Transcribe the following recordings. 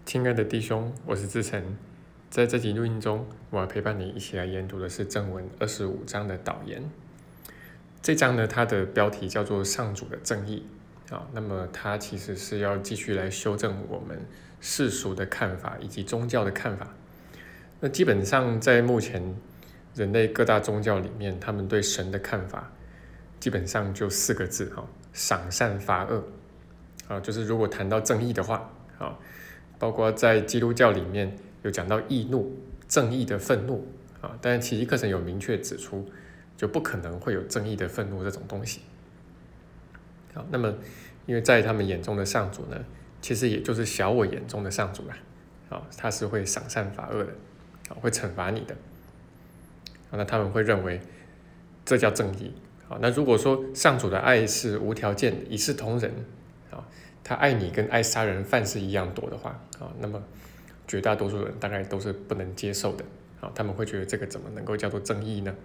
亲爱的弟兄，我是志成。在这集录音中，我要陪伴你一起来研读的是正文25章的导言。这章呢，它的标题叫做上主的正义。那么它其实是要继续来修正我们世俗的看法以及宗教的看法。那基本上在目前人类各大宗教里面，他们对神的看法基本上就4个字，赏善罚恶。就是如果谈到正义的话，包括在基督教里面有讲到义怒，正义的愤怒，但是奇迹课程有明确指出，就不可能会有正义的愤怒这种东西。那么因为在他们眼中的上主呢，其实也就是小我眼中的上主啦，他是会赏善罚恶的，会惩罚你的。那他们会认为这叫正义。那如果说上主的爱是无条件的，一视同仁，他爱你跟爱杀人犯是一样多的话，那么绝大多数人大概都是不能接受的，他们会觉得这个怎么能够叫做正义呢？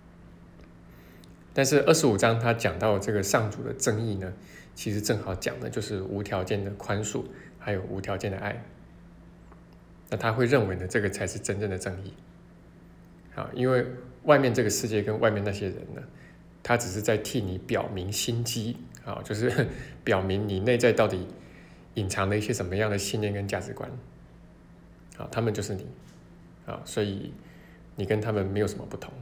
但是25章他讲到这个上主的正义呢，其实正好讲的就是无条件的宽恕，还有无条件的爱。那他会认为呢，这个才是真正的正义。因为外面这个世界跟外面那些人呢，他只是在替你表明心机，就是表明你内在到底隐藏了一些什么样的信念跟价值观。他们就是你，所以你跟他们没有什么不同。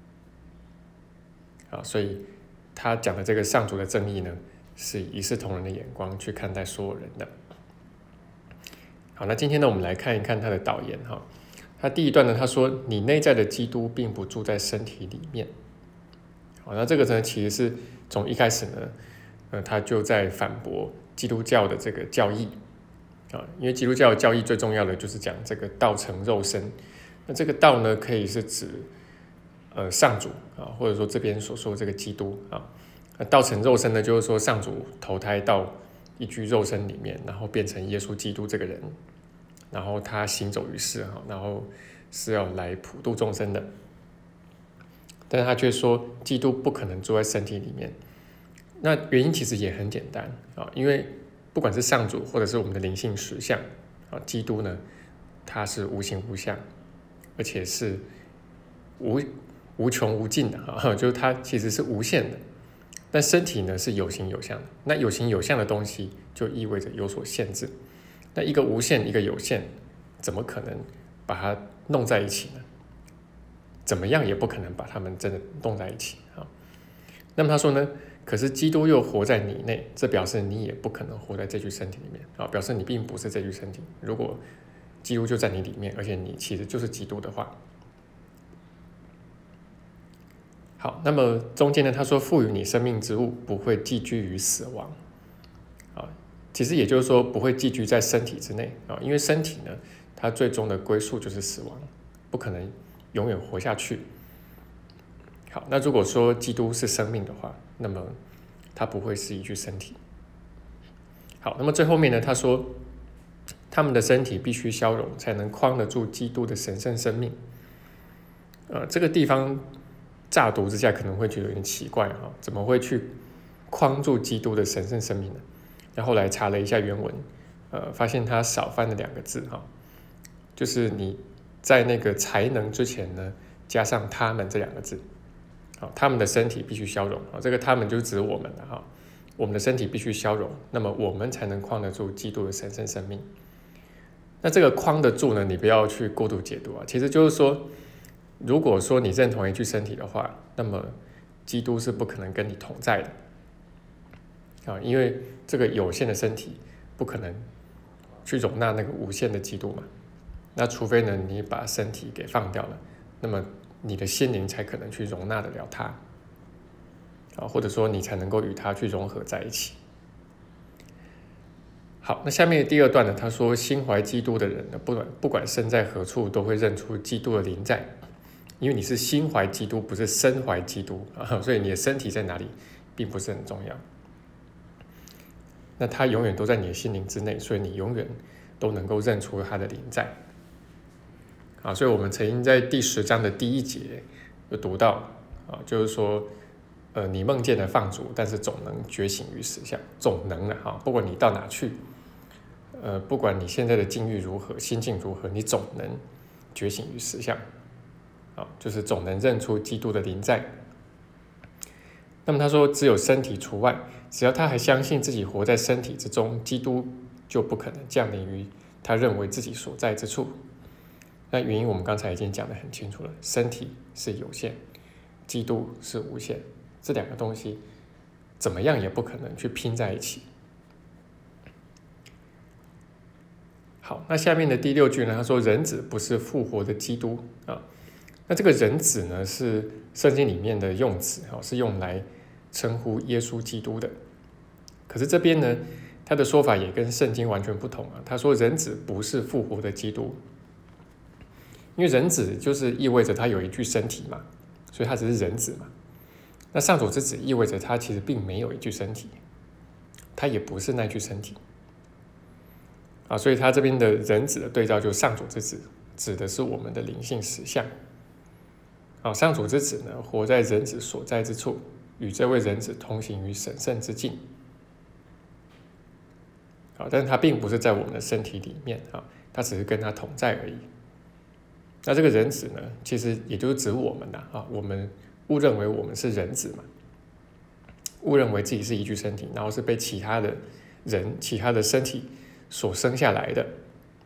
所以他讲的这个上主的正义呢，是以一视同仁的眼光去看待所有人的。好，那今天呢，我们来看一看他的导言。他第一段呢，他说你内在的基督并不住在身体里面。那这个呢，其实是从一开始呢，他就在反驳基督教的这个教义。因为基督教的教义最重要的就是讲这个道成肉身。那这个道呢，可以是指上主或者说这边所说的这个基督道成肉身呢，就是说上主投胎到一具肉身里面，然后变成耶稣基督这个人，然后他行走于世，然后是要来普度众生的。但是他却说基督不可能住在身体里面。那原因其实也很简单因为不管是上主或者是我们的灵性实相基督呢，他是无形无相，而且是无穷无尽的就是它其实是无限的。但身体呢是有形有相的，那有形有相的东西就意味着有所限制。那一个无限一个有限，怎么可能把它弄在一起呢？怎么样也不可能把它们真的弄在一起那么他说呢，可是基督又活在你内，这表示你也不可能活在这具身体里面表示你并不是这具身体。如果基督就在你里面，而且你其实就是基督的话。好，那么中间呢，他说赋予你生命之物不会寄居于死亡其实也就是说不会寄居在身体之内因为身体呢，它最终的归宿就是死亡，不可能永远活下去。好，那如果说基督是生命的话，那么它不会是一具身体。好，那么最后面呢，他说他们的身体必须消融，才能框得住基督的神圣生命。这个地方乍读之下可能会觉得有点奇怪怎么会去框住基督的神圣生命呢？然后来查了一下原文，发现他少翻了2个字就是你在那个才能之前呢，加上他们这2个字。他们的身体必须消融这个他们就指我们了我们的身体必须消融，那么我们才能框得住基督的神圣生命。那这个框得住呢，你不要去过度解读其实就是说，如果说你认同一具身体的话，那么基督是不可能跟你同在的因为这个有限的身体不可能去容纳那个无限的基督嘛。那除非呢，你把身体给放掉了，那么你的心灵才可能去容纳得了它或者说你才能够与它去融合在一起。好，那下面的第2段呢，他说心怀基督的人呢，不管身在何处，都会认出基督的临在。因为你是心怀基督，不是身怀基督所以你的身体在哪里并不是很重要。那他永远都在你的心灵之内，所以你永远都能够认出他的临在所以我们曾经在第10章的第1节有读到就是说你梦见了放逐，但是总能觉醒于死相，总能不管你到哪去不管你现在的境遇如何，心境如何，你总能觉醒于实相，就是总能认出基督的临在。那么他说，只有身体除外，只要他还相信自己活在身体之中，基督就不可能降临于他认为自己所在之处。那原因我们刚才已经讲得很清楚了，身体是有限，基督是无限，这两个东西怎么样也不可能去拼在一起。好，那下面的第6句呢，他说人子不是复活的基督啊。那这个人子呢，是圣经里面的用词，是用来称呼耶稣基督的。可是这边呢，他的说法也跟圣经完全不同啊。他说人子不是复活的基督，因为人子就是意味着他有一具身体嘛，所以他只是人子嘛。那上主之子意味着他其实并没有一具身体，他也不是那具身体啊。所以他这边的人子的对照就是上主之子，指的是我们的灵性实相。上主之子呢，活在人子所在之处，与这位人子同行于神圣之境。但是他并不是在我们的身体里面，他只是跟他同在而已。那这个人子呢，其实也就是指我们我们误认为我们是人子嘛，误认为自己是一具身体，然后是被其他的人、其他的身体所生下来的。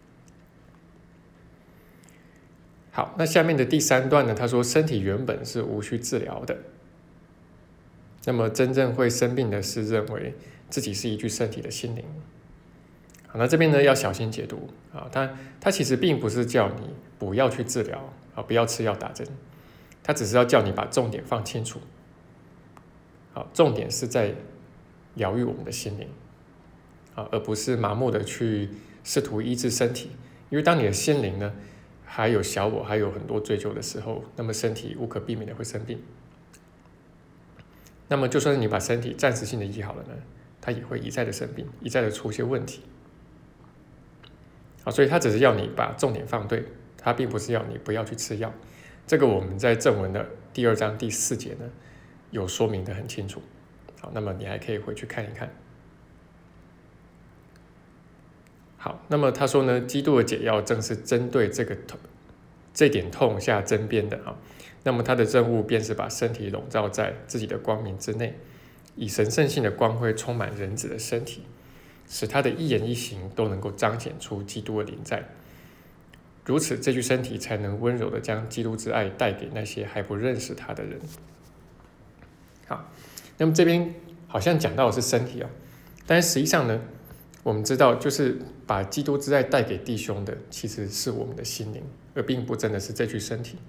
好，那下面的第3段呢，他说身体原本是无需治疗的，那么真正会生病的是认为自己是一具身体的心灵。好，那这边呢要小心解读他其实并不是叫你不要去治疗不要吃药打针，他只是要叫你把重点放清楚。好，重点是在疗愈我们的心灵而不是盲目的去试图医治身体，因为当你的心灵呢还有小我，还有很多追求的时候，那么身体无可避免的会生病。那么就算是你把身体暂时性的医好了呢，它也会一再的生病，一再的出现问题。所以它只是要你把重点放对，它并不是要你不要去吃药。这个我们在正文的第2章第4节呢有说明的很清楚。好，那么你还可以回去看一看。好，那么他说呢，基督的解药正是针对这点痛下针砭的那么他的任务便是把身体笼罩在自己的光明之内，以神圣性的光辉充满人子的身体，使他的一言一行都能够彰显出基督的临在。如此，这具身体才能温柔地将基督之爱带给那些还不认识他的人。好，那么这边好像讲到的是身体但是实际上呢，我们知道就是把基督之爱带给弟兄的其实是我们的心灵，而并不真的是这具身体。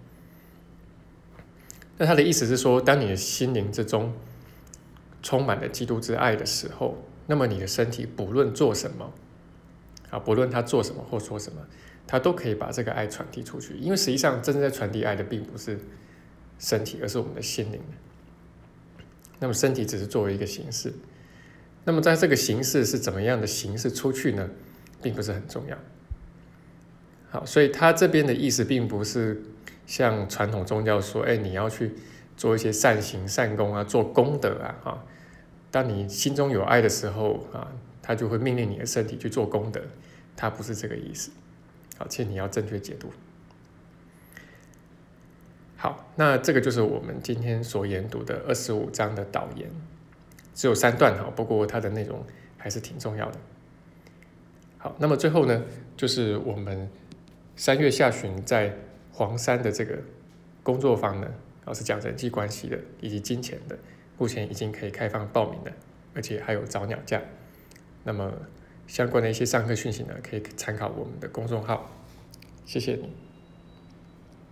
那他的意思是说，当你的心灵之中充满了基督之爱的时候，那么你的身体不论做什么不论他做什么或说什么，他都可以把这个爱传递出去。因为实际上真正在传递爱的并不是身体，而是我们的心灵。那么身体只是作为一个形式，那么在这个形式是怎么样的形式出去呢，并不是很重要。好，所以他这边的意思并不是像传统宗教说你要去做一些善行善功做功德当你心中有爱的时候他就会命令你的身体去做功德，他不是这个意思。好，请你要正确解读。好，那这个就是我们今天所研读的25章的导言，只有3段不过它的内容还是挺重要的。好，那么最后呢，就是我们3月下旬在黄山的这个工作坊呢，是讲人际关系的以及金钱的，目前已经可以开放报名了，而且还有早鸟价。那么相关的一些上课讯息呢，可以参考我们的公众号。谢谢你。